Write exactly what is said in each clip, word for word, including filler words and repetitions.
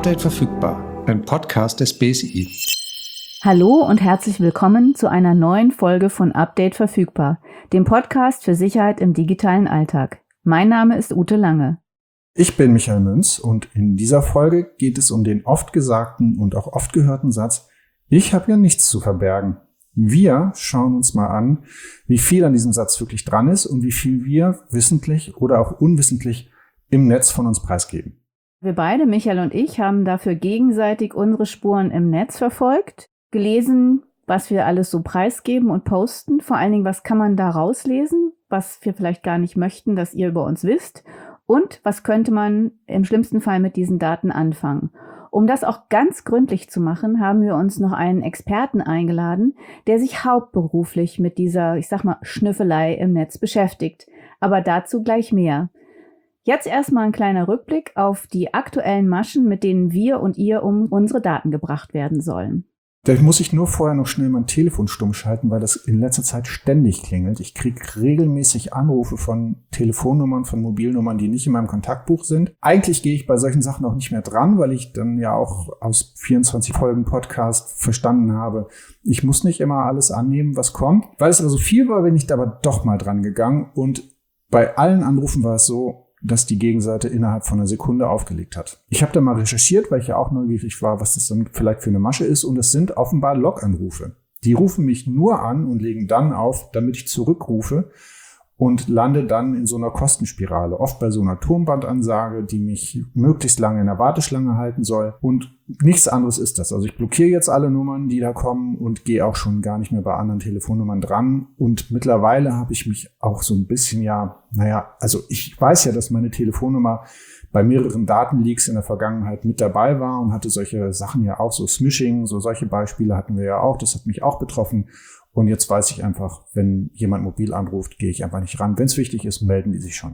Update verfügbar, ein Podcast des B S I. Hallo und herzlich willkommen zu einer neuen Folge von Update verfügbar, dem Podcast für Sicherheit im digitalen Alltag. Mein Name ist Ute Lange. Ich bin Michael Münz und in dieser Folge geht es um den oft gesagten und auch oft gehörten Satz: Ich habe ja nichts zu verbergen. Wir schauen uns mal an, wie viel an diesem Satz wirklich dran ist und wie viel wir wissentlich oder auch unwissentlich im Netz von uns preisgeben. Wir beide, Michael und ich, haben dafür gegenseitig unsere Spuren im Netz verfolgt, gelesen, was wir alles so preisgeben und posten. Vor allen Dingen, was kann man da rauslesen, was wir vielleicht gar nicht möchten, dass ihr über uns wisst. Und was könnte man im schlimmsten Fall mit diesen Daten anfangen? Um das auch ganz gründlich zu machen, haben wir uns noch einen Experten eingeladen, der sich hauptberuflich mit dieser, ich sag mal, Schnüffelei im Netz beschäftigt. Aber dazu gleich mehr. Jetzt erstmal ein kleiner Rückblick auf die aktuellen Maschen, mit denen wir und ihr um unsere Daten gebracht werden sollen. Da muss ich nur vorher noch schnell mein Telefon stumm schalten, weil das in letzter Zeit ständig klingelt. Ich kriege regelmäßig Anrufe von Telefonnummern, von Mobilnummern, die nicht in meinem Kontaktbuch sind. Eigentlich gehe ich bei solchen Sachen auch nicht mehr dran, weil ich dann ja auch aus vierundzwanzig Folgen Podcast verstanden habe, ich muss nicht immer alles annehmen, was kommt. Weil es aber so viel war, bin ich da aber doch mal dran gegangen. Und bei allen Anrufen war es so, dass die Gegenseite innerhalb von einer Sekunde aufgelegt hat. Ich habe da mal recherchiert, weil ich ja auch neugierig war, was das dann vielleicht für eine Masche ist. Und es sind offenbar Log-Anrufe. Die rufen mich nur an und legen dann auf, damit ich zurückrufe und lande dann in so einer Kostenspirale. Oft bei so einer Turmbandansage, die mich möglichst lange in der Warteschlange halten soll. Und nichts anderes ist das. Also ich blockiere jetzt alle Nummern, die da kommen und gehe auch schon gar nicht mehr bei anderen Telefonnummern dran. Und mittlerweile habe ich mich auch so ein bisschen ja, naja, also ich weiß ja, dass meine Telefonnummer bei mehreren Datenleaks in der Vergangenheit mit dabei war und hatte solche Sachen ja auch, so Smishing, so solche Beispiele hatten wir ja auch. Das hat mich auch betroffen. Und jetzt weiß ich einfach, wenn jemand mobil anruft, gehe ich einfach nicht ran. Wenn es wichtig ist, melden die sich schon.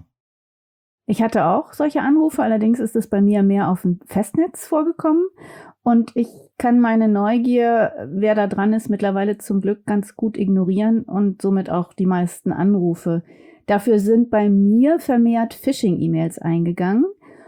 Ich hatte auch solche Anrufe, allerdings ist es bei mir mehr auf dem Festnetz vorgekommen. Und ich kann meine Neugier, wer da dran ist, mittlerweile zum Glück ganz gut ignorieren und somit auch die meisten Anrufe. Dafür sind bei mir vermehrt Phishing-E-Mails eingegangen.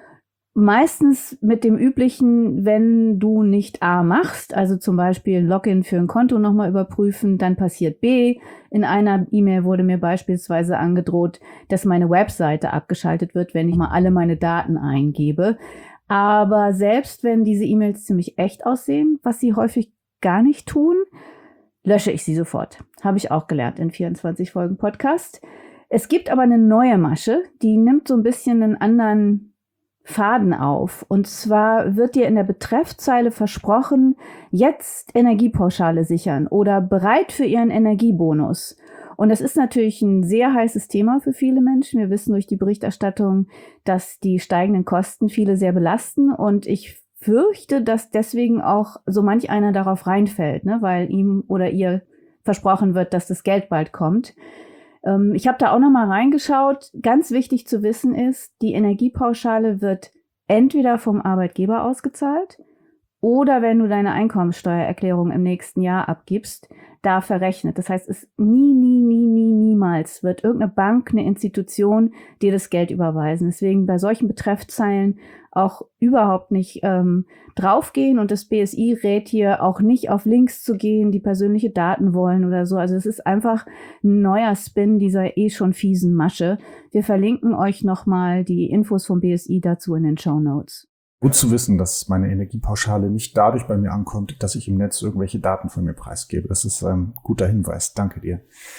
Meistens mit dem üblichen, wenn du nicht A machst, also zum Beispiel ein Login für ein Konto nochmal überprüfen, dann passiert B. In einer E-Mail wurde mir beispielsweise angedroht, dass meine Webseite abgeschaltet wird, wenn ich mal alle meine Daten eingebe. Aber selbst wenn diese E-Mails ziemlich echt aussehen, was sie häufig gar nicht tun, lösche ich sie sofort. Habe ich auch gelernt in vierundzwanzig Folgen Podcast. Es gibt aber eine neue Masche, die nimmt so ein bisschen einen anderen Faden auf. Und zwar wird dir in der Betreffzeile versprochen, jetzt Energiepauschale sichern oder bereit für ihren Energiebonus. Und das ist natürlich ein sehr heißes Thema für viele Menschen. Wir wissen durch die Berichterstattung, dass die steigenden Kosten viele sehr belasten. Und ich fürchte, dass deswegen auch so manch einer darauf reinfällt, ne, weil ihm oder ihr versprochen wird, dass das Geld bald kommt. Ich habe da auch noch mal reingeschaut. Ganz wichtig zu wissen ist, die Energiepauschale wird entweder vom Arbeitgeber ausgezahlt oder wenn du deine Einkommensteuererklärung im nächsten Jahr abgibst, da verrechnet. Das heißt, es nie, nie, nie, nie, niemals wird irgendeine Bank, eine Institution dir das Geld überweisen. Deswegen bei solchen Betreffzeilen auch überhaupt nicht ähm, draufgehen und das B S I rät hier auch nicht auf Links zu gehen, die persönliche Daten wollen oder so. Also es ist einfach ein neuer Spin dieser eh schon fiesen Masche. Wir verlinken euch nochmal die Infos vom B S I dazu in den Shownotes. Gut zu wissen, dass meine Energiepauschale nicht dadurch bei mir ankommt, dass ich im Netz irgendwelche Daten von mir preisgebe. Das ist ein guter Hinweis. Danke dir.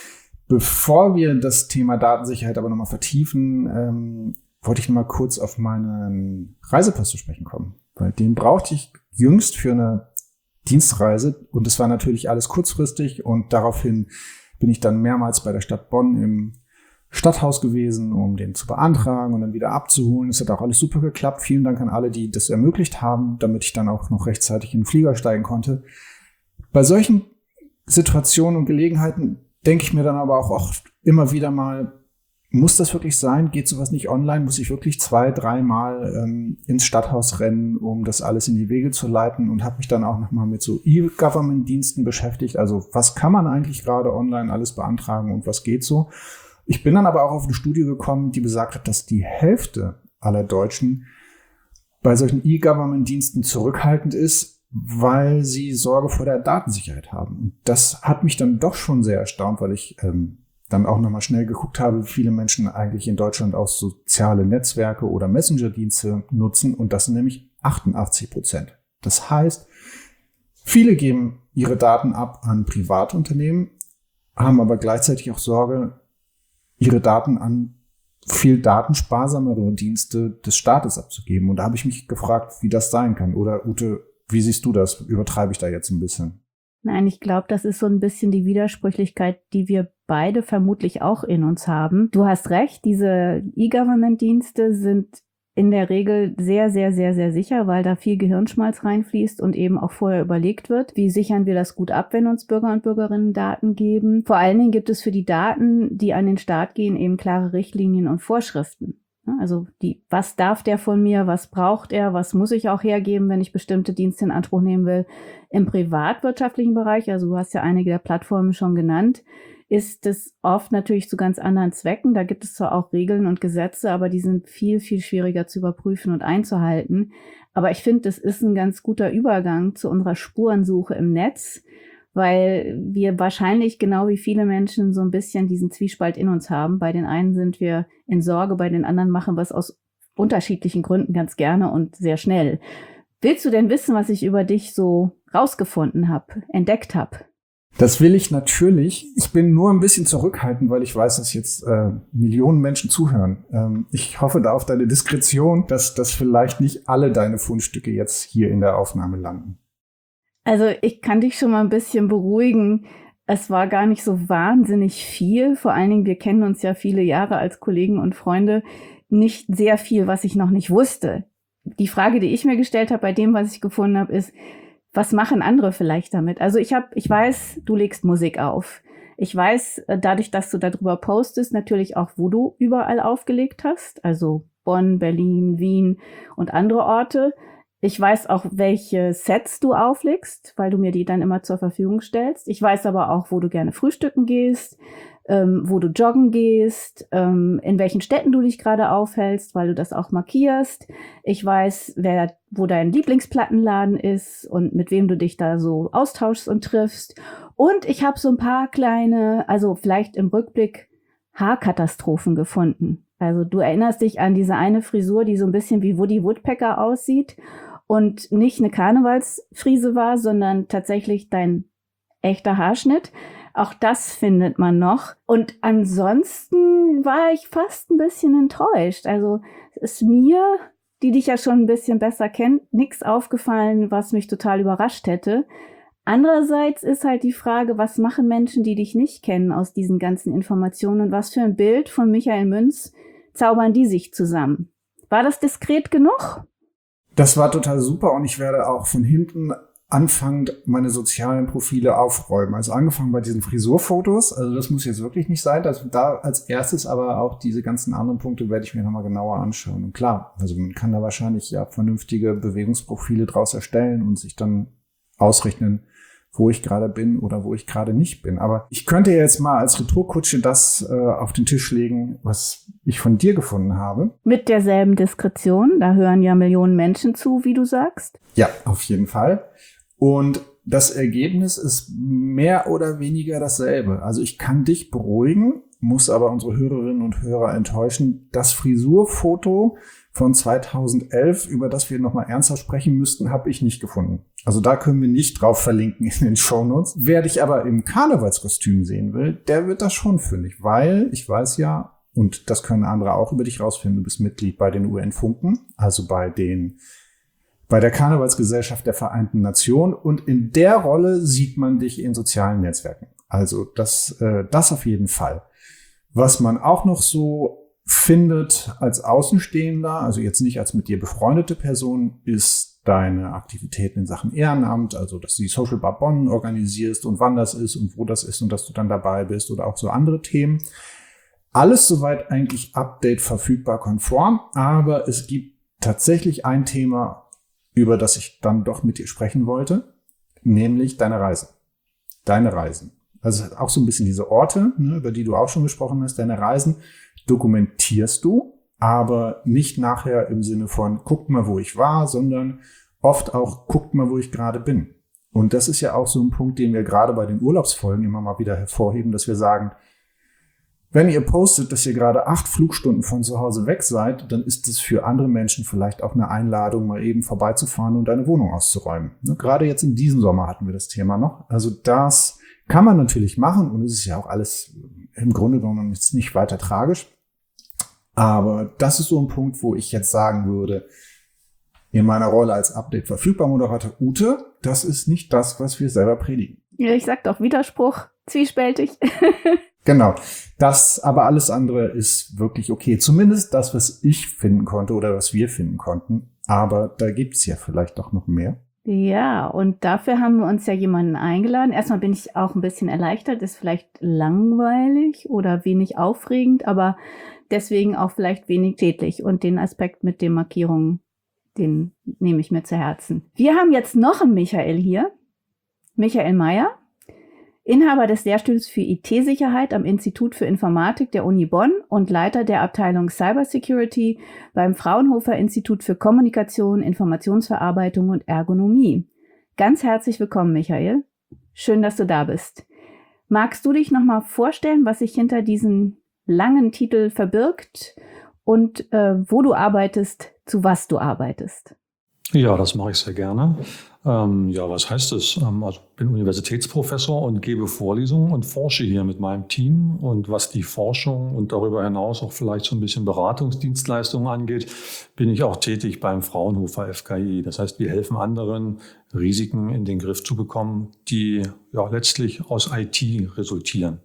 Bevor wir das Thema Datensicherheit aber nochmal vertiefen, ähm, wollte ich nochmal kurz auf meinen Reisepass zu sprechen kommen. Weil den brauchte ich jüngst für eine Dienstreise und es war natürlich alles kurzfristig und daraufhin bin ich dann mehrmals bei der Stadt Bonn im Stadthaus gewesen, um den zu beantragen und dann wieder abzuholen. Es hat auch alles super geklappt. Vielen Dank an alle, die das ermöglicht haben, damit ich dann auch noch rechtzeitig in den Flieger steigen konnte. Bei solchen Situationen und Gelegenheiten denke ich mir dann aber auch oft immer wieder mal, muss das wirklich sein? Geht sowas nicht online? Muss ich wirklich zwei, dreimal ähm, ins Stadthaus rennen, um das alles in die Wege zu leiten? Und habe mich dann auch nochmal mit so E-Government-Diensten beschäftigt. Also was kann man eigentlich gerade online alles beantragen und was geht so? Ich bin dann aber auch auf eine Studie gekommen, die besagt hat, dass die Hälfte aller Deutschen bei solchen E-Government-Diensten zurückhaltend ist, weil sie Sorge vor der Datensicherheit haben. Und das hat mich dann doch schon sehr erstaunt, weil ich ähm, dann auch nochmal schnell geguckt habe, wie viele Menschen eigentlich in Deutschland auch soziale Netzwerke oder Messenger-Dienste nutzen. Und das sind nämlich achtundachtzig Prozent. Das heißt, viele geben ihre Daten ab an Privatunternehmen, haben aber gleichzeitig auch Sorge, ihre Daten an viel datensparsamere Dienste des Staates abzugeben. Und da habe ich mich gefragt, wie das sein kann. Oder Ute, wie siehst du das? Übertreibe ich da jetzt ein bisschen? Nein, ich glaube, das ist so ein bisschen die Widersprüchlichkeit, die wir beide vermutlich auch in uns haben. Du hast recht, diese E-Government-Dienste sind in der Regel sehr, sehr, sehr, sehr sicher, weil da viel Gehirnschmalz reinfließt und eben auch vorher überlegt wird, wie sichern wir das gut ab, wenn uns Bürger und Bürgerinnen Daten geben. Vor allen Dingen gibt es für die Daten, die an den Staat gehen, eben klare Richtlinien und Vorschriften. Also die, was darf der von mir, was braucht er, was muss ich auch hergeben, wenn ich bestimmte Dienste in Anspruch nehmen will. Im privatwirtschaftlichen Bereich, also du hast ja einige der Plattformen schon genannt, ist es oft natürlich zu ganz anderen Zwecken. Da gibt es zwar auch Regeln und Gesetze, aber die sind viel, viel schwieriger zu überprüfen und einzuhalten. Aber ich finde, das ist ein ganz guter Übergang zu unserer Spurensuche im Netz, weil wir wahrscheinlich genau wie viele Menschen so ein bisschen diesen Zwiespalt in uns haben. Bei den einen sind wir in Sorge, bei den anderen machen wir es aus unterschiedlichen Gründen ganz gerne und sehr schnell. Willst du denn wissen, was ich über dich so rausgefunden habe, entdeckt habe? Das will ich natürlich. Ich bin nur ein bisschen zurückhaltend, weil ich weiß, dass jetzt äh, Millionen Menschen zuhören. Ähm, ich hoffe da auf deine Diskretion, dass, dass vielleicht nicht alle deine Fundstücke jetzt hier in der Aufnahme landen. Also ich kann dich schon mal ein bisschen beruhigen. Es war gar nicht so wahnsinnig viel. Vor allen Dingen, wir kennen uns ja viele Jahre als Kollegen und Freunde. Nicht sehr viel, was ich noch nicht wusste. Die Frage, die ich mir gestellt habe bei dem, was ich gefunden habe, ist, was machen andere vielleicht damit? Also ich habe, ich weiß, du legst Musik auf. Ich weiß, dadurch, dass du darüber postest, natürlich auch, wo du überall aufgelegt hast. Also Bonn, Berlin, Wien und andere Orte. Ich weiß auch, welche Sets du auflegst, weil du mir die dann immer zur Verfügung stellst. Ich weiß aber auch, wo du gerne frühstücken gehst, ähm, wo du joggen gehst, ähm, in welchen Städten du dich gerade aufhältst, weil du das auch markierst. Ich weiß, wer, wo dein Lieblingsplattenladen ist und mit wem du dich da so austauschst und triffst. Und ich habe so ein paar kleine, also vielleicht im Rückblick, Haarkatastrophen gefunden. Also du erinnerst dich an diese eine Frisur, die so ein bisschen wie Woody Woodpecker aussieht und nicht eine Karnevalsfrise war, sondern tatsächlich dein echter Haarschnitt. Auch das findet man noch. Und ansonsten war ich fast ein bisschen enttäuscht. Also es ist mir, die dich ja schon ein bisschen besser kennt, nichts aufgefallen, was mich total überrascht hätte. Andererseits ist halt die Frage, was machen Menschen, die dich nicht kennen, aus diesen ganzen Informationen und was für ein Bild von Michael Münz zaubern die sich zusammen? War das diskret genug? Das war total super und ich werde auch von hinten anfangend meine sozialen Profile aufräumen. Also angefangen bei diesen Frisurfotos, also das muss jetzt wirklich nicht sein, dass da als erstes, aber auch diese ganzen anderen Punkte werde ich mir nochmal genauer anschauen. Und klar, also man kann da wahrscheinlich ja vernünftige Bewegungsprofile draus erstellen und sich dann ausrechnen, wo ich gerade bin oder wo ich gerade nicht bin. Aber ich könnte jetzt mal als Retourkutsche das äh, auf den Tisch legen, was ich von dir gefunden habe. Mit derselben Diskretion, da hören ja Millionen Menschen zu, wie du sagst. Ja, auf jeden Fall. Und das Ergebnis ist mehr oder weniger dasselbe. Also ich kann dich beruhigen, muss aber unsere Hörerinnen und Hörer enttäuschen. Das Frisurfoto von zweitausendelf, über das wir nochmal ernsthaft sprechen müssten, habe ich nicht gefunden. Also da können wir nicht drauf verlinken in den Shownotes. Wer dich aber im Karnevalskostüm sehen will, der wird das schon fündig, weil ich weiß ja, und das können andere auch über dich rausfinden, du bist Mitglied bei den U N-Funken, also bei den bei der Karnevalsgesellschaft der Vereinten Nationen, und in der Rolle sieht man dich in sozialen Netzwerken. Also das, äh, das auf jeden Fall. Was man auch noch so findet als Außenstehender, also jetzt nicht als mit dir befreundete Person, ist deine Aktivitäten in Sachen Ehrenamt, also dass du die Social Bar Bonn organisierst und wann das ist und wo das ist und dass du dann dabei bist oder auch so andere Themen. Alles soweit eigentlich Update verfügbar konform, aber es gibt tatsächlich ein Thema, über das ich dann doch mit dir sprechen wollte, nämlich deine Reisen. Deine Reisen. Also auch so ein bisschen diese Orte, ne, über die du auch schon gesprochen hast, deine Reisen dokumentierst du aber nicht nachher im Sinne von guckt mal, wo ich war, sondern oft auch guckt mal, wo ich gerade bin. Und das ist ja auch so ein Punkt, den wir gerade bei den Urlaubsfolgen immer mal wieder hervorheben, dass wir sagen, wenn ihr postet, dass ihr gerade acht Flugstunden von zu Hause weg seid, dann ist es für andere Menschen vielleicht auch eine Einladung, mal eben vorbeizufahren und deine Wohnung auszuräumen. Gerade jetzt in diesem Sommer hatten wir das Thema noch. Also das kann man natürlich machen und es ist ja auch alles im Grunde genommen jetzt nicht weiter tragisch. Aber das ist so ein Punkt, wo ich jetzt sagen würde, in meiner Rolle als Update-Verfügbar-Moderator, Ute, das ist nicht das, was wir selber predigen. Ja, ich sag doch Widerspruch, zwiespältig. Genau, das, aber alles andere ist wirklich okay. Zumindest das, was ich finden konnte oder was wir finden konnten. Aber da gibt's ja vielleicht doch noch mehr. Ja, und dafür haben wir uns ja jemanden eingeladen. Erstmal bin ich auch ein bisschen erleichtert, ist vielleicht langweilig oder wenig aufregend, aber deswegen auch vielleicht wenig tätlich. Und den Aspekt mit den Markierungen, den nehme ich mir zu Herzen. Wir haben jetzt noch einen Michael hier, Michael Meyer. Inhaber des Lehrstuhls für I T-Sicherheit am Institut für Informatik der Uni Bonn und Leiter der Abteilung Cybersecurity beim Fraunhofer Institut für Kommunikation, Informationsverarbeitung und Ergonomie. Ganz herzlich willkommen, Michael. Schön, dass du da bist. Magst du dich nochmal vorstellen, was sich hinter diesem langen Titel verbirgt und äh, wo du arbeitest, zu was du arbeitest? Ja, das mache ich sehr gerne. Ähm, ja, was heißt es? Ähm, also ich bin Universitätsprofessor und gebe Vorlesungen und forsche hier mit meinem Team. Und was die Forschung und darüber hinaus auch vielleicht so ein bisschen Beratungsdienstleistungen angeht, bin ich auch tätig beim Fraunhofer F K I. Das heißt, wir helfen anderen, Risiken in den Griff zu bekommen, die ja letztlich aus I T resultieren.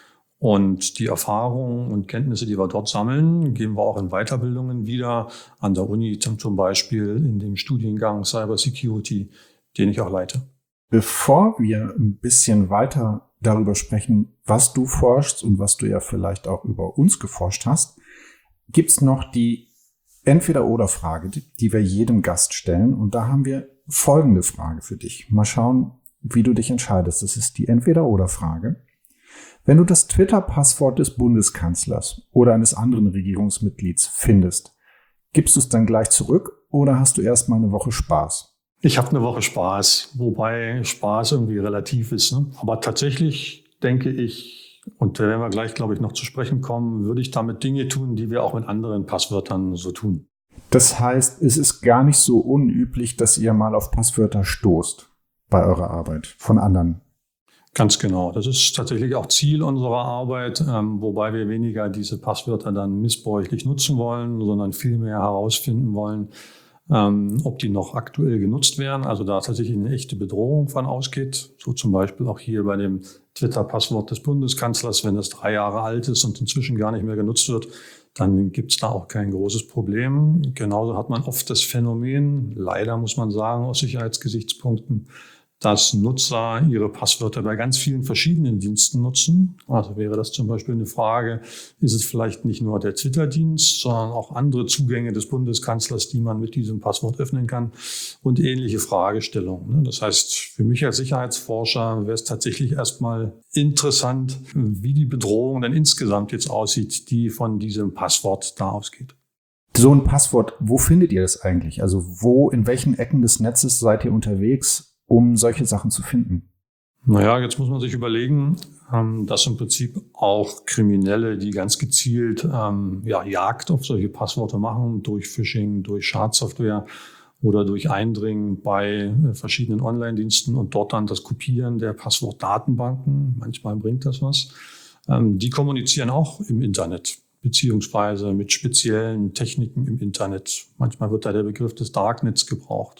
Und die Erfahrungen und Kenntnisse, die wir dort sammeln, geben wir auch in Weiterbildungen wieder an der Uni, zum Beispiel in dem Studiengang Cybersecurity, den ich auch leite. Bevor wir ein bisschen weiter darüber sprechen, was du forschst und was du ja vielleicht auch über uns geforscht hast, gibt's noch die Entweder-oder-Frage, die wir jedem Gast stellen. Und da haben wir folgende Frage für dich. Mal schauen, wie du dich entscheidest. Das ist die Entweder-oder-Frage. Wenn du das Twitter-Passwort des Bundeskanzlers oder eines anderen Regierungsmitglieds findest, gibst du es dann gleich zurück oder hast du erst mal eine Woche Spaß? Ich habe eine Woche Spaß, wobei Spaß irgendwie relativ ist. Ne? Aber tatsächlich denke ich, und da werden wir gleich, glaube ich, noch zu sprechen kommen, würde ich damit Dinge tun, die wir auch mit anderen Passwörtern so tun. Das heißt, es ist gar nicht so unüblich, dass ihr mal auf Passwörter stoßt bei eurer Arbeit von anderen. Ganz genau. Das ist tatsächlich auch Ziel unserer Arbeit, ähm, wobei wir weniger diese Passwörter dann missbräuchlich nutzen wollen, sondern vielmehr herausfinden wollen, ähm, ob die noch aktuell genutzt werden. Also da tatsächlich eine echte Bedrohung von ausgeht. So zum Beispiel auch hier bei dem Twitter-Passwort des Bundeskanzlers. Wenn das drei Jahre alt ist und inzwischen gar nicht mehr genutzt wird, dann gibt es da auch kein großes Problem. Genauso hat man oft das Phänomen, leider muss man sagen, aus Sicherheitsgesichtspunkten, dass Nutzer ihre Passwörter bei ganz vielen verschiedenen Diensten nutzen. Also wäre das zum Beispiel eine Frage, ist es vielleicht nicht nur der Twitter-Dienst, sondern auch andere Zugänge des Bundeskanzlers, die man mit diesem Passwort öffnen kann und ähnliche Fragestellungen. Das heißt, für mich als Sicherheitsforscher wäre es tatsächlich erstmal interessant, wie die Bedrohung dann insgesamt jetzt aussieht, die von diesem Passwort da ausgeht. So ein Passwort, wo findet ihr das eigentlich? Also wo, in welchen Ecken des Netzes seid ihr unterwegs, um solche Sachen zu finden? Naja, jetzt muss man sich überlegen, ähm, dass im Prinzip auch Kriminelle, die ganz gezielt ähm, ja, Jagd auf solche Passwörter machen, durch Phishing, durch Schadsoftware oder durch Eindringen bei äh, verschiedenen Online-Diensten und dort dann das Kopieren der Passwortdatenbanken, manchmal bringt das was, ähm, die kommunizieren auch im Internet, beziehungsweise mit speziellen Techniken im Internet. Manchmal wird da der Begriff des Darknets gebraucht.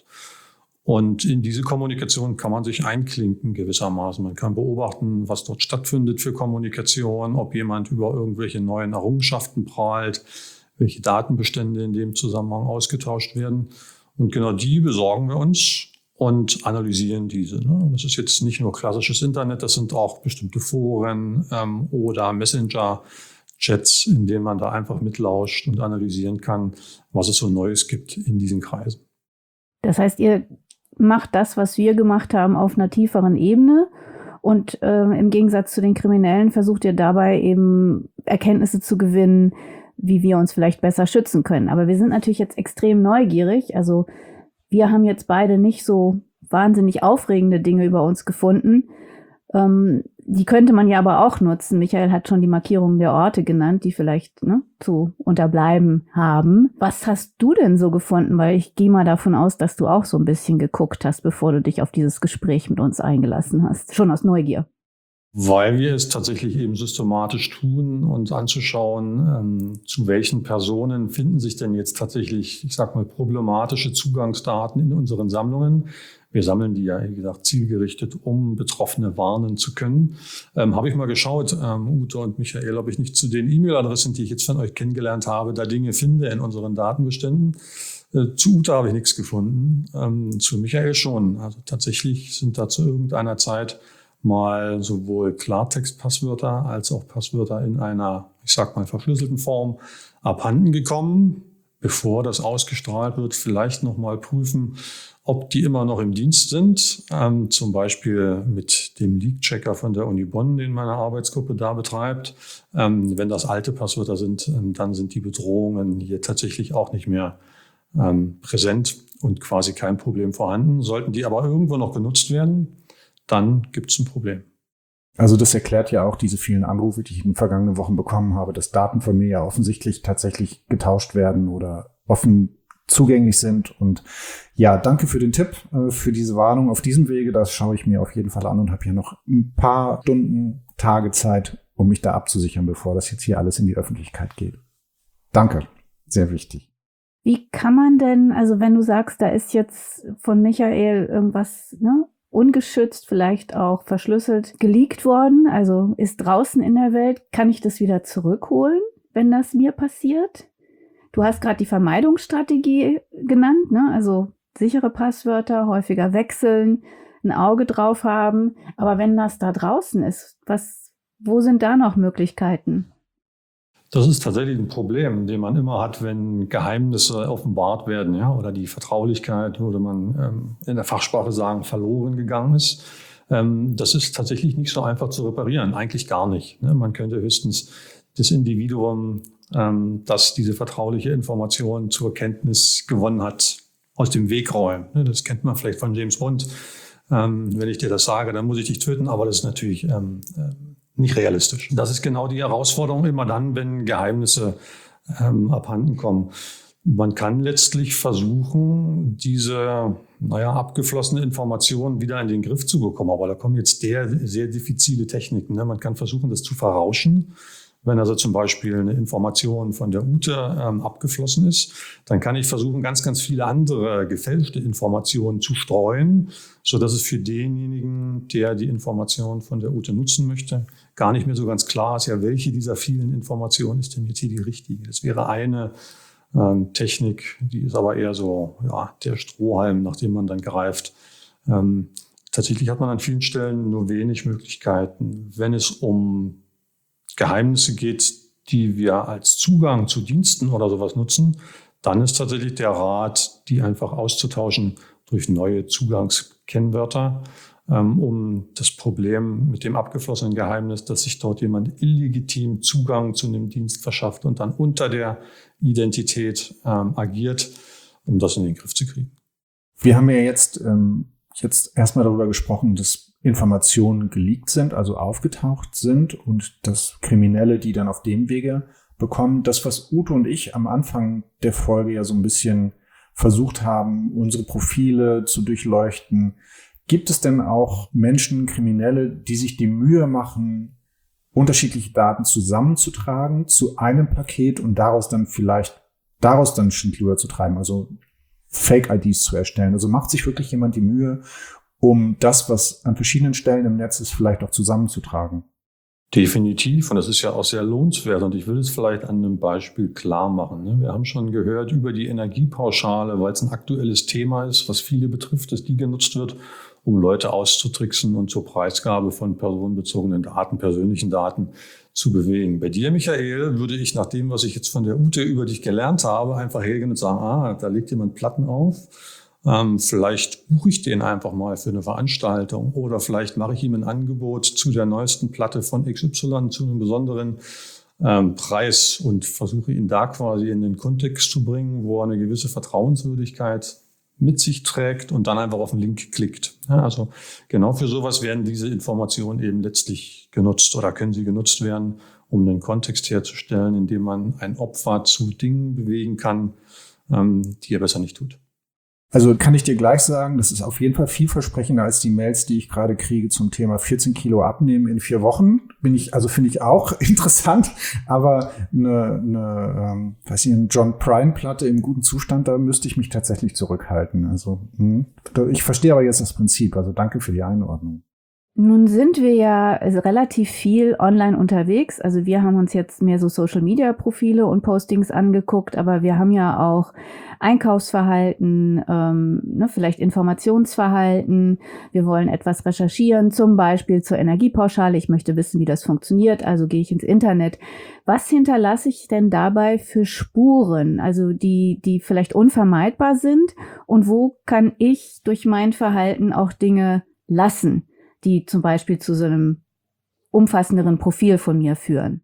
Und in diese Kommunikation kann man sich einklinken gewissermaßen. Man kann beobachten, was dort stattfindet für Kommunikation, ob jemand über irgendwelche neuen Errungenschaften prahlt, welche Datenbestände in dem Zusammenhang ausgetauscht werden. Und genau die besorgen wir uns und analysieren diese. Das ist jetzt nicht nur klassisches Internet, das sind auch bestimmte Foren ähm, oder Messenger-Chats, in denen man da einfach mitlauscht und analysieren kann, was es so Neues gibt in diesen Kreisen. Das heißt, ihr macht das, was wir gemacht haben, auf einer tieferen Ebene und äh, im Gegensatz zu den Kriminellen versucht ihr dabei eben Erkenntnisse zu gewinnen, wie wir uns vielleicht besser schützen können. Aber wir sind natürlich jetzt extrem neugierig. Also wir haben jetzt beide nicht so wahnsinnig aufregende Dinge über uns gefunden. Ähm, die könnte man ja aber auch nutzen. Michael hat schon die Markierungen der Orte genannt, die vielleicht ne, zu unterbleiben haben. Was hast du denn so gefunden? Weil ich gehe mal davon aus, dass du auch so ein bisschen geguckt hast, bevor du dich auf dieses Gespräch mit uns eingelassen hast. Schon aus Neugier. Weil wir es tatsächlich eben systematisch tun, uns anzuschauen, ähm, zu welchen Personen finden sich denn jetzt tatsächlich, ich sag mal, problematische Zugangsdaten in unseren Sammlungen. Wir sammeln die ja, wie gesagt, zielgerichtet, um Betroffene warnen zu können. Ähm, habe ich mal geschaut, ähm, Ute und Michael, ob ich nicht zu den E-Mail-Adressen, die ich jetzt von euch kennengelernt habe, da Dinge finde in unseren Datenbeständen. Äh, zu Ute habe ich nichts gefunden, ähm, zu Michael schon. Also tatsächlich sind da zu irgendeiner Zeit mal sowohl Klartext-Passwörter als auch Passwörter in einer, ich sag mal, verschlüsselten Form abhanden gekommen. Bevor das ausgestrahlt wird, vielleicht nochmal prüfen, ob die immer noch im Dienst sind. Ähm, zum Beispiel mit dem Leak-Checker von der Uni Bonn, den meine Arbeitsgruppe da betreibt. Ähm, wenn das alte Passwörter sind, ähm, dann sind die Bedrohungen hier tatsächlich auch nicht mehr ähm, präsent und quasi kein Problem vorhanden. Sollten die aber irgendwo noch genutzt werden, dann gibt es ein Problem. Also das erklärt ja auch diese vielen Anrufe, die ich in den vergangenen Wochen bekommen habe, dass Daten von mir ja offensichtlich tatsächlich getauscht werden oder offen zugänglich sind. Und ja, danke für den Tipp, äh, für diese Warnung auf diesem Wege. Das schaue ich mir auf jeden Fall an und habe hier noch ein paar Stunden, Tage Zeit, um mich da abzusichern, bevor das jetzt hier alles in die Öffentlichkeit geht. Danke, sehr wichtig. Wie kann man denn, also wenn du sagst, da ist jetzt von Michael irgendwas, ne, ungeschützt, vielleicht auch verschlüsselt geleakt worden, also ist draußen in der Welt, kann ich das wieder zurückholen, wenn das mir passiert? Du hast gerade die Vermeidungsstrategie genannt, ne? Also sichere Passwörter, häufiger wechseln, ein Auge drauf haben. Aber wenn das da draußen ist, was, wo sind da noch Möglichkeiten? Das ist tatsächlich ein Problem, den man immer hat, wenn Geheimnisse offenbart werden, ja, oder die Vertraulichkeit, würde man ähm, in der Fachsprache sagen, verloren gegangen ist. Ähm, das ist tatsächlich nicht so einfach zu reparieren, eigentlich gar nicht. Ne? Man könnte höchstens das Individuum, ähm, das diese vertrauliche Information zur Kenntnis gewonnen hat, aus dem Weg räumen. Ne? Das kennt man vielleicht von James Bond. Ähm, wenn ich dir das sage, dann muss ich dich töten, aber das ist natürlich ähm, nicht realistisch. Das ist genau die Herausforderung immer dann, wenn Geheimnisse ähm, abhanden kommen. Man kann letztlich versuchen, diese naja, abgeflossene Information wieder in den Griff zu bekommen. Aber da kommen jetzt sehr, sehr diffizile Techniken. Ne? Man kann versuchen, das zu verrauschen. Wenn also zum Beispiel eine Information von der Ute ähm, abgeflossen ist, dann kann ich versuchen, ganz, ganz viele andere gefälschte Informationen zu streuen, sodass es für denjenigen, der die Information von der Ute nutzen möchte, gar nicht mehr so ganz klar ist, ja, welche dieser vielen Informationen ist denn jetzt hier die richtige. Das wäre eine ähm, Technik, die ist aber eher so ja, der Strohhalm, nach dem man dann greift. Ähm, tatsächlich hat man an vielen Stellen nur wenig Möglichkeiten, wenn es um Geheimnisse geht, die wir als Zugang zu Diensten oder sowas nutzen, dann ist tatsächlich der Rat, die einfach auszutauschen durch neue Zugangskennwörter, ähm, um das Problem mit dem abgeflossenen Geheimnis, dass sich dort jemand illegitim Zugang zu einem Dienst verschafft und dann unter der Identität ähm, agiert, um das in den Griff zu kriegen. Wir haben ja jetzt, ähm, jetzt erstmal darüber gesprochen, dass Informationen geleakt sind, also aufgetaucht sind und dass Kriminelle, die dann auf dem Wege bekommen, das, was Ute und ich am Anfang der Folge ja so ein bisschen versucht haben, unsere Profile zu durchleuchten. Gibt es denn auch Menschen, Kriminelle, die sich die Mühe machen, unterschiedliche Daten zusammenzutragen zu einem Paket und daraus dann vielleicht, daraus dann Schindluder zu treiben, also Fake-I Ds zu erstellen? Also macht sich wirklich jemand die Mühe, um das, was an verschiedenen Stellen im Netz ist, vielleicht auch zusammenzutragen? Definitiv. Und das ist ja auch sehr lohnenswert. Und ich will es vielleicht an einem Beispiel klar machen. Wir haben schon gehört über die Energiepauschale, weil es ein aktuelles Thema ist, was viele betrifft, dass die genutzt wird, um Leute auszutricksen und zur Preisgabe von personenbezogenen Daten, persönlichen Daten zu bewegen. Bei dir, Michael, würde ich nach dem, was ich jetzt von der Ute über dich gelernt habe, einfach hergehen und sagen, ah, da legt jemand Platten auf. Ähm, vielleicht buche ich den einfach mal für eine Veranstaltung oder vielleicht mache ich ihm ein Angebot zu der neuesten Platte von X Y, zu einem besonderen ähm, Preis und versuche ihn da quasi in den Kontext zu bringen, wo er eine gewisse Vertrauenswürdigkeit mit sich trägt und dann einfach auf den Link klickt. Ja, also genau für sowas werden diese Informationen eben letztlich genutzt oder können sie genutzt werden, um einen Kontext herzustellen, in dem man ein Opfer zu Dingen bewegen kann, ähm, die er besser nicht tut. Also kann ich dir gleich sagen, das ist auf jeden Fall vielversprechender als die Mails, die ich gerade kriege zum Thema vierzehn Kilo abnehmen in vier Wochen. Bin ich, also finde ich auch interessant, aber eine, eine ähm, weiß ich, eine John Prine-Platte im guten Zustand, da müsste ich mich tatsächlich zurückhalten. Also mh. Ich verstehe aber jetzt das Prinzip, also danke für die Einordnung. Nun sind wir ja relativ viel online unterwegs. Also wir haben uns jetzt mehr so Social-Media-Profile und Postings angeguckt, aber wir haben ja auch Einkaufsverhalten, ähm, ne, vielleicht Informationsverhalten. Wir wollen etwas recherchieren, zum Beispiel zur Energiepauschale. Ich möchte wissen, wie das funktioniert, also gehe ich ins Internet. Was hinterlasse ich denn dabei für Spuren, also die, die vielleicht unvermeidbar sind? Und wo kann ich durch mein Verhalten auch Dinge lassen, die zum Beispiel zu so einem umfassenderen Profil von mir führen?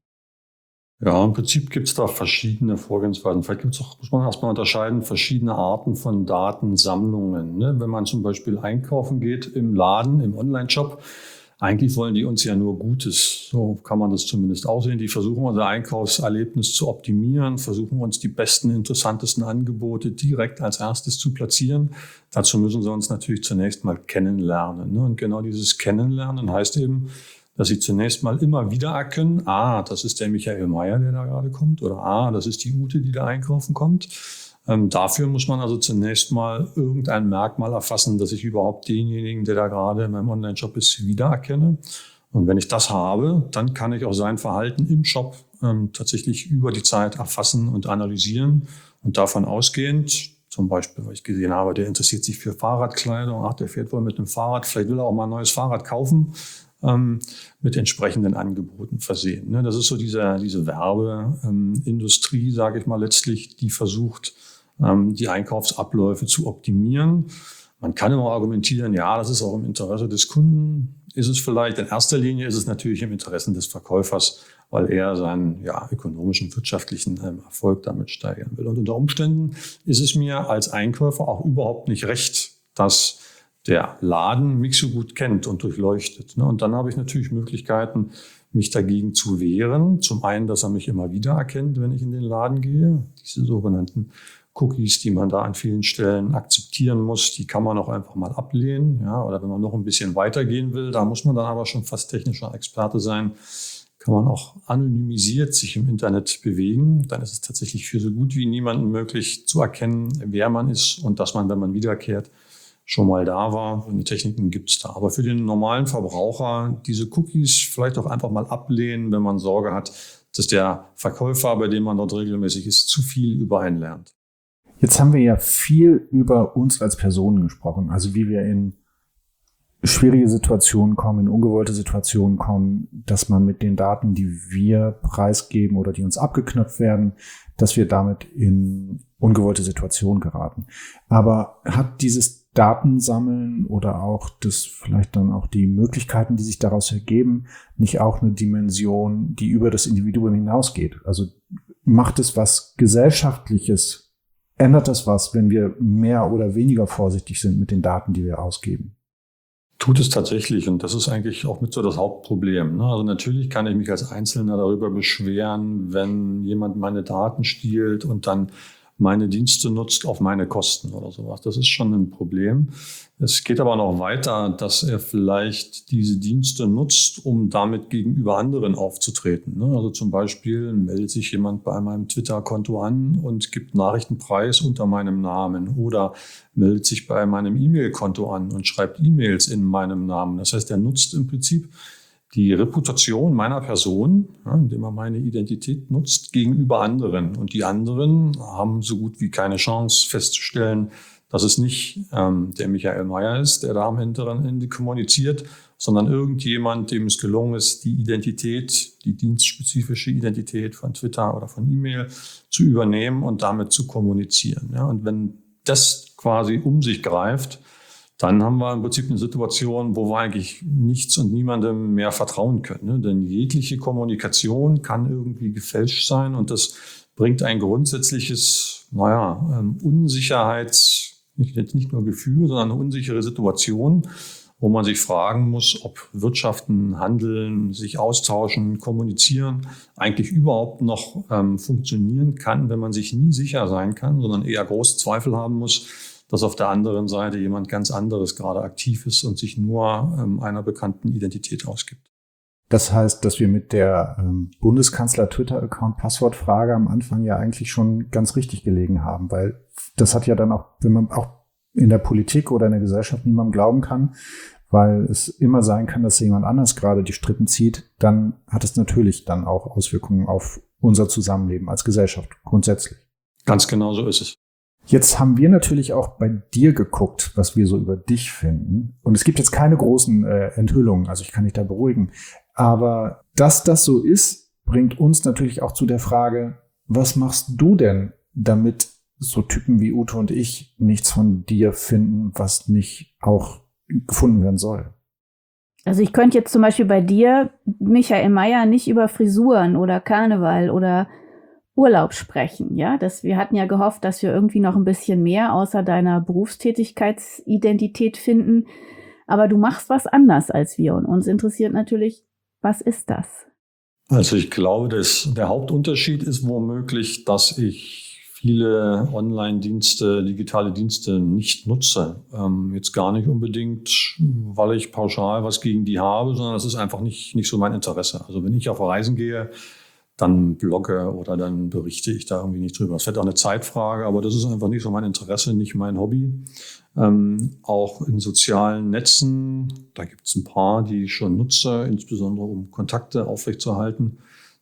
Ja, im Prinzip gibt es da verschiedene Vorgehensweisen. Vielleicht gibt's auch, muss man erstmal unterscheiden, verschiedene Arten von Datensammlungen. Ne? Wenn man zum Beispiel einkaufen geht im Laden, im Online-Shop, eigentlich wollen die uns ja nur Gutes. So kann man das zumindest aussehen. Die versuchen unser Einkaufserlebnis zu optimieren, versuchen uns die besten, interessantesten Angebote direkt als erstes zu platzieren. Dazu müssen sie uns natürlich zunächst mal kennenlernen. Und genau dieses Kennenlernen heißt eben, dass sie zunächst mal immer wieder erkennen, ah, das ist der Michael Mayer, der da gerade kommt, oder ah, das ist die Ute, die da einkaufen kommt. Ähm, dafür muss man also zunächst mal irgendein Merkmal erfassen, dass ich überhaupt denjenigen, der da gerade in meinem Online-Shop ist, wiedererkenne. Und wenn ich das habe, dann kann ich auch sein Verhalten im Shop ähm, tatsächlich über die Zeit erfassen und analysieren und davon ausgehend, zum Beispiel, weil ich gesehen habe, der interessiert sich für Fahrradkleidung, ach, der fährt wohl mit einem Fahrrad, vielleicht will er auch mal ein neues Fahrrad kaufen, ähm, mit entsprechenden Angeboten versehen. Ne? Das ist so diese, diese Werbeindustrie, ähm, sage ich mal, letztlich, die versucht, ähm, die Einkaufsabläufe zu optimieren. Man kann immer argumentieren, ja, das ist auch im Interesse des Kunden. Ist es vielleicht, in erster Linie ist es natürlich im Interesse des Verkäufers, weil er seinen ja, ökonomischen, wirtschaftlichen ähm, Erfolg damit steigern will. Und unter Umständen ist es mir als Einkäufer auch überhaupt nicht recht, dass der Laden mich so gut kennt und durchleuchtet. Ne? Und dann habe ich natürlich Möglichkeiten, mich dagegen zu wehren. Zum einen, dass er mich immer wieder erkennt, wenn ich in den Laden gehe. Diese sogenannten Cookies, die man da an vielen Stellen akzeptieren muss, die kann man auch einfach mal ablehnen. Ja, oder wenn man noch ein bisschen weitergehen will, da muss man dann aber schon fast technischer Experte sein, kann man auch anonymisiert sich im Internet bewegen. Dann ist es tatsächlich für so gut wie niemanden möglich zu erkennen, wer man ist und dass man, wenn man wiederkehrt, schon mal da war. Und die Techniken gibt es da. Aber für den normalen Verbraucher diese Cookies vielleicht auch einfach mal ablehnen, wenn man Sorge hat, dass der Verkäufer, bei dem man dort regelmäßig ist, zu viel über einen lernt. Jetzt haben wir ja viel über uns als Personen gesprochen, also wie wir in schwierige Situationen kommen, in ungewollte Situationen kommen, dass man mit den Daten, die wir preisgeben oder die uns abgeknöpft werden, dass wir damit in ungewollte Situationen geraten. Aber hat dieses Datensammeln oder auch das vielleicht dann auch die Möglichkeiten, die sich daraus ergeben, nicht auch eine Dimension, die über das Individuum hinausgeht? Also macht es was Gesellschaftliches? Ändert das was, wenn wir mehr oder weniger vorsichtig sind mit den Daten, die wir ausgeben? Tut es tatsächlich, und das ist eigentlich auch mit so das Hauptproblem. Ne? Also natürlich kann ich mich als Einzelner darüber beschweren, wenn jemand meine Daten stiehlt und dann meine Dienste nutzt auf meine Kosten oder sowas. Das ist schon ein Problem. Es geht aber noch weiter, dass er vielleicht diese Dienste nutzt, um damit gegenüber anderen aufzutreten. Ne? Also zum Beispiel meldet sich jemand bei meinem Twitter-Konto an und gibt Nachrichtenpreis unter meinem Namen oder meldet sich bei meinem E-Mail-Konto an und schreibt E-Mails in meinem Namen. Das heißt, er nutzt im Prinzip die Reputation meiner Person, ja, indem er meine Identität nutzt, gegenüber anderen. Und die anderen haben so gut wie keine Chance festzustellen, dass es nicht ähm, der Michael Mayer ist, der da am hinteren Ende kommuniziert, sondern irgendjemand, dem es gelungen ist, die Identität, die dienstspezifische Identität von Twitter oder von E-Mail zu übernehmen und damit zu kommunizieren. Ja. Und wenn das quasi um sich greift, dann haben wir im Prinzip eine Situation, wo wir eigentlich nichts und niemandem mehr vertrauen können. Ne? Denn jegliche Kommunikation kann irgendwie gefälscht sein und das bringt ein grundsätzliches, naja, ähm, Unsicherheits, nicht, jetzt nicht nur Gefühl, sondern eine unsichere Situation, wo man sich fragen muss, ob Wirtschaften, Handeln, sich austauschen, kommunizieren eigentlich überhaupt noch ähm, funktionieren kann, wenn man sich nie sicher sein kann, sondern eher große Zweifel haben muss, dass auf der anderen Seite jemand ganz anderes gerade aktiv ist und sich nur ähm, einer bekannten Identität ausgibt. Das heißt, dass wir mit der ähm, Bundeskanzler-Twitter-Account-Passwortfrage am Anfang ja eigentlich schon ganz richtig gelegen haben, weil das hat ja dann auch, wenn man auch in der Politik oder in der Gesellschaft niemandem glauben kann, weil es immer sein kann, dass jemand anders gerade die Strippen zieht, dann hat es natürlich dann auch Auswirkungen auf unser Zusammenleben als Gesellschaft grundsätzlich. Ganz genau so ist es. Jetzt haben wir natürlich auch bei dir geguckt, was wir so über dich finden. Und es gibt jetzt keine großen äh, Enthüllungen, also ich kann dich da beruhigen. Aber dass das so ist, bringt uns natürlich auch zu der Frage, was machst du denn, damit so Typen wie Ute und ich nichts von dir finden, was nicht auch gefunden werden soll? Also ich könnte jetzt zum Beispiel bei dir, Michael Mayer, nicht über Frisuren oder Karneval oder Urlaub sprechen, ja? Das, wir hatten ja gehofft, dass wir irgendwie noch ein bisschen mehr außer deiner Berufstätigkeitsidentität finden. Aber du machst was anders als wir und uns interessiert natürlich, was ist das? Also ich glaube, dass der Hauptunterschied ist womöglich, dass ich viele Online-Dienste, digitale Dienste nicht nutze. Ähm, jetzt gar nicht unbedingt, weil ich pauschal was gegen die habe, sondern das ist einfach nicht, nicht so mein Interesse. Also wenn ich auf Reisen gehe, dann blogge oder dann berichte ich da irgendwie nicht drüber. Das wird auch eine Zeitfrage, aber das ist einfach nicht so mein Interesse, nicht mein Hobby. Ähm, auch in sozialen Netzen, da gibt es ein paar, die ich schon nutze, insbesondere um Kontakte aufrechtzuerhalten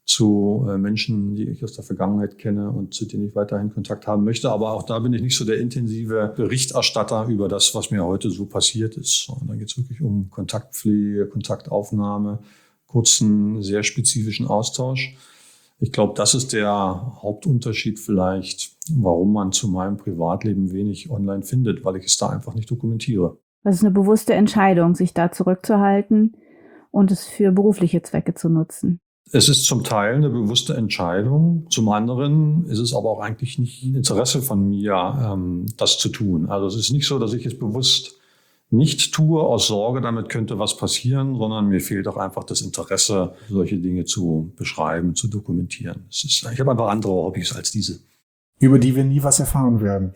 zu äh, Menschen, die ich aus der Vergangenheit kenne und zu denen ich weiterhin Kontakt haben möchte. Aber auch da bin ich nicht so der intensive Berichterstatter über das, was mir heute so passiert ist. Und da geht es wirklich um Kontaktpflege, Kontaktaufnahme, kurzen, sehr spezifischen Austausch. Ich glaube, das ist der Hauptunterschied vielleicht, warum man zu meinem Privatleben wenig online findet, weil ich es da einfach nicht dokumentiere. Das ist eine bewusste Entscheidung, sich da zurückzuhalten und es für berufliche Zwecke zu nutzen. Es ist zum Teil eine bewusste Entscheidung. Zum anderen ist es aber auch eigentlich nicht ein Interesse von mir, ähm, das zu tun. Also es ist nicht so, dass ich es bewusst nicht tue aus Sorge, damit könnte was passieren, sondern mir fehlt auch einfach das Interesse, solche Dinge zu beschreiben, zu dokumentieren. Es ist, ich habe einfach andere Hobbys als diese. Über die wir nie was erfahren werden.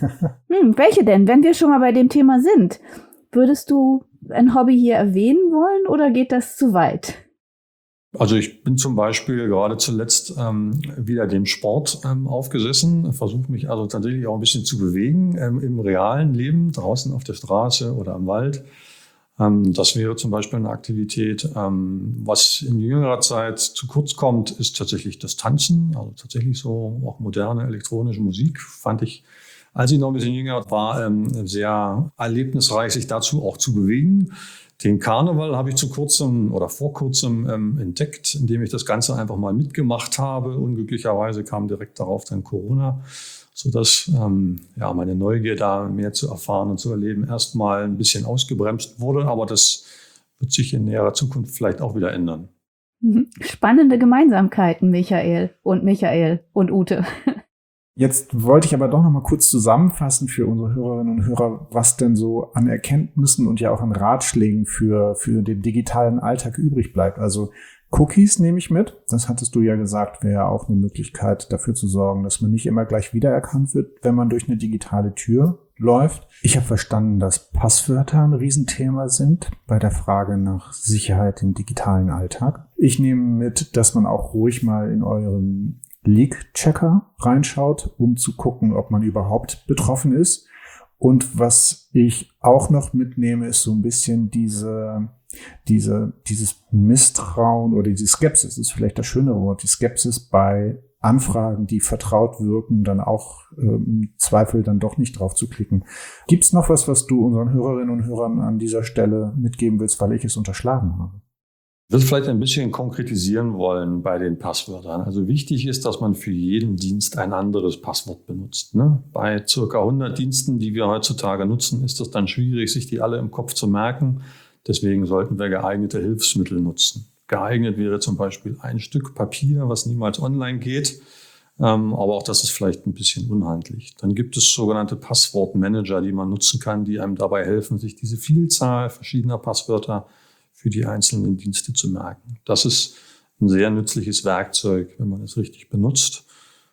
Hm, welche denn? Wenn wir schon mal bei dem Thema sind, würdest du ein Hobby hier erwähnen wollen oder geht das zu weit? Also ich bin zum Beispiel gerade zuletzt ähm, wieder dem Sport ähm, aufgesessen, versuche mich also tatsächlich auch ein bisschen zu bewegen ähm, im realen Leben, draußen auf der Straße oder am Wald. Ähm, das wäre zum Beispiel eine Aktivität. Ähm, was in jüngerer Zeit zu kurz kommt, ist tatsächlich das Tanzen. Also tatsächlich so auch moderne elektronische Musik fand ich, als ich noch ein bisschen jünger war, ähm, sehr erlebnisreich, sich dazu auch zu bewegen. Den Karneval habe ich zu kurzem oder vor kurzem ähm, entdeckt, indem ich das Ganze einfach mal mitgemacht habe. Unglücklicherweise kam direkt darauf dann Corona, sodass ähm, ja, meine Neugier da mehr zu erfahren und zu erleben erstmal ein bisschen ausgebremst wurde. Aber das wird sich in näherer Zukunft vielleicht auch wieder ändern. Spannende Gemeinsamkeiten, Michael und Michael und Ute. Jetzt wollte ich aber doch noch mal kurz zusammenfassen für unsere Hörerinnen und Hörer, was denn so an Erkenntnissen und ja auch an Ratschlägen für, für den digitalen Alltag übrig bleibt. Also Cookies nehme ich mit. Das hattest du ja gesagt, wäre ja auch eine Möglichkeit dafür zu sorgen, dass man nicht immer gleich wiedererkannt wird, wenn man durch eine digitale Tür läuft. Ich habe verstanden, dass Passwörter ein Riesenthema sind bei der Frage nach Sicherheit im digitalen Alltag. Ich nehme mit, dass man auch ruhig mal in euren Leak-Checker reinschaut, um zu gucken, ob man überhaupt betroffen ist. Und was ich auch noch mitnehme, ist so ein bisschen diese, diese, dieses Misstrauen oder die Skepsis, ist vielleicht das schönere Wort, die Skepsis bei Anfragen, die vertraut wirken, dann auch äh, im Zweifel dann doch nicht drauf zu klicken. Gibt's noch was, was du unseren Hörerinnen und Hörern an dieser Stelle mitgeben willst, weil ich es unterschlagen habe? Ich würde vielleicht ein bisschen konkretisieren wollen bei den Passwörtern. Also wichtig ist, dass man für jeden Dienst ein anderes Passwort benutzt. Ne? Bei circa hundert Diensten, die wir heutzutage nutzen, ist es dann schwierig, sich die alle im Kopf zu merken. Deswegen sollten wir geeignete Hilfsmittel nutzen. Geeignet wäre zum Beispiel ein Stück Papier, was niemals online geht. Ähm, aber auch das ist vielleicht ein bisschen unhandlich. Dann gibt es sogenannte Passwortmanager, die man nutzen kann, die einem dabei helfen, sich diese Vielzahl verschiedener Passwörter für die einzelnen Dienste zu merken. Das ist ein sehr nützliches Werkzeug, wenn man es richtig benutzt.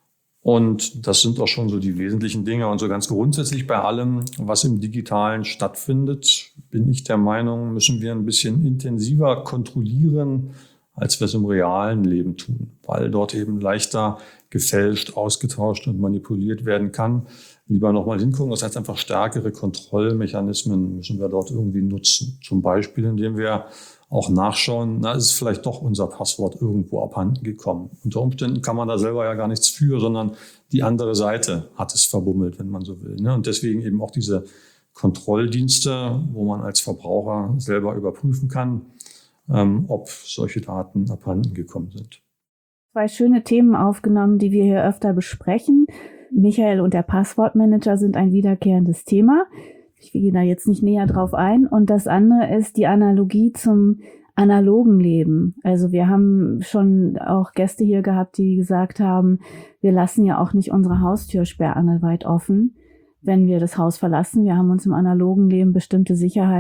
Und das sind auch schon so die wesentlichen Dinge. Und so ganz grundsätzlich bei allem, was im Digitalen stattfindet, bin ich der Meinung, müssen wir ein bisschen intensiver kontrollieren, als wir es im realen Leben tun, weil dort eben leichter gefälscht, ausgetauscht und manipuliert werden kann. Lieber nochmal hingucken, das heißt einfach stärkere Kontrollmechanismen müssen wir dort irgendwie nutzen. Zum Beispiel, indem wir auch nachschauen, na, ist vielleicht doch unser Passwort irgendwo abhanden gekommen. Unter Umständen kann man da selber ja gar nichts für, sondern die andere Seite hat es verbummelt, wenn man so will. Ne? Und deswegen eben auch diese Kontrolldienste, wo man als Verbraucher selber überprüfen kann, ähm, ob solche Daten abhanden gekommen sind. Zwei schöne Themen aufgenommen, die wir hier öfter besprechen. Michael und der Passwortmanager sind ein wiederkehrendes Thema. Ich gehe da jetzt nicht näher drauf ein. Und das andere ist die Analogie zum analogen Leben. Also wir haben schon auch Gäste hier gehabt, die gesagt haben, wir lassen ja auch nicht unsere Haustür sperrangelweit offen, wenn wir das Haus verlassen. Wir haben uns im analogen Leben bestimmte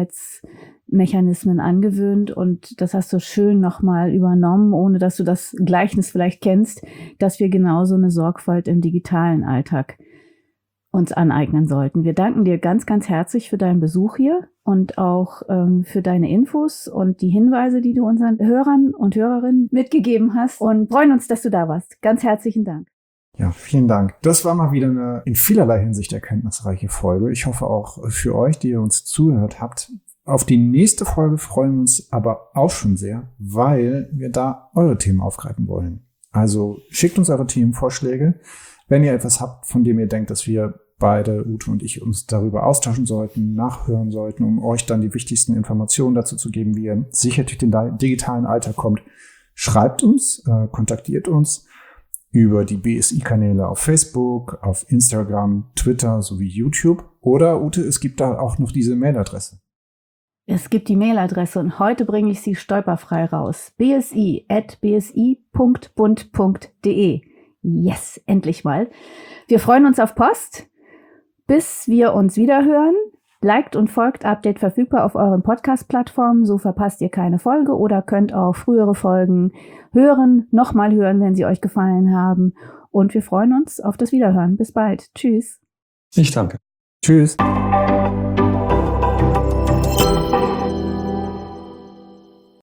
Sicherheitsmechanismen angewöhnt und das hast du schön nochmal übernommen, ohne dass du das Gleichnis vielleicht kennst, dass wir genauso eine Sorgfalt im digitalen Alltag uns aneignen sollten. Wir danken dir ganz, ganz herzlich für deinen Besuch hier und auch ähm, für deine Infos und die Hinweise, die du unseren Hörern und Hörerinnen mitgegeben hast und freuen uns, dass du da warst. Ganz herzlichen Dank. Ja, vielen Dank. Das war mal wieder eine in vielerlei Hinsicht erkenntnisreiche Folge. Ich hoffe auch für euch, die ihr uns zugehört habt. Auf die nächste Folge freuen wir uns aber auch schon sehr, weil wir da eure Themen aufgreifen wollen. Also schickt uns eure Themenvorschläge. Wenn ihr etwas habt, von dem ihr denkt, dass wir beide, Ute und ich, uns darüber austauschen sollten, nachhören sollten, um euch dann die wichtigsten Informationen dazu zu geben, wie ihr sicher durch den digitalen Alltag kommt, schreibt uns, äh, kontaktiert uns über die B S I-Kanäle auf Facebook, auf Instagram, Twitter sowie YouTube. Oder, Ute, es gibt da auch noch diese Mailadresse. Es gibt die Mailadresse und heute bringe ich sie stolperfrei raus. b s i at b s i punkt bund punkt d e. Yes, endlich mal. Wir freuen uns auf Post. Bis wir uns wieder hören. Liked und folgt Update verfügbar auf euren Podcast-Plattformen, so verpasst ihr keine Folge oder könnt auch frühere Folgen hören, nochmal hören, wenn sie euch gefallen haben. Und wir freuen uns auf das Wiederhören. Bis bald. Tschüss. Ich danke. Tschüss.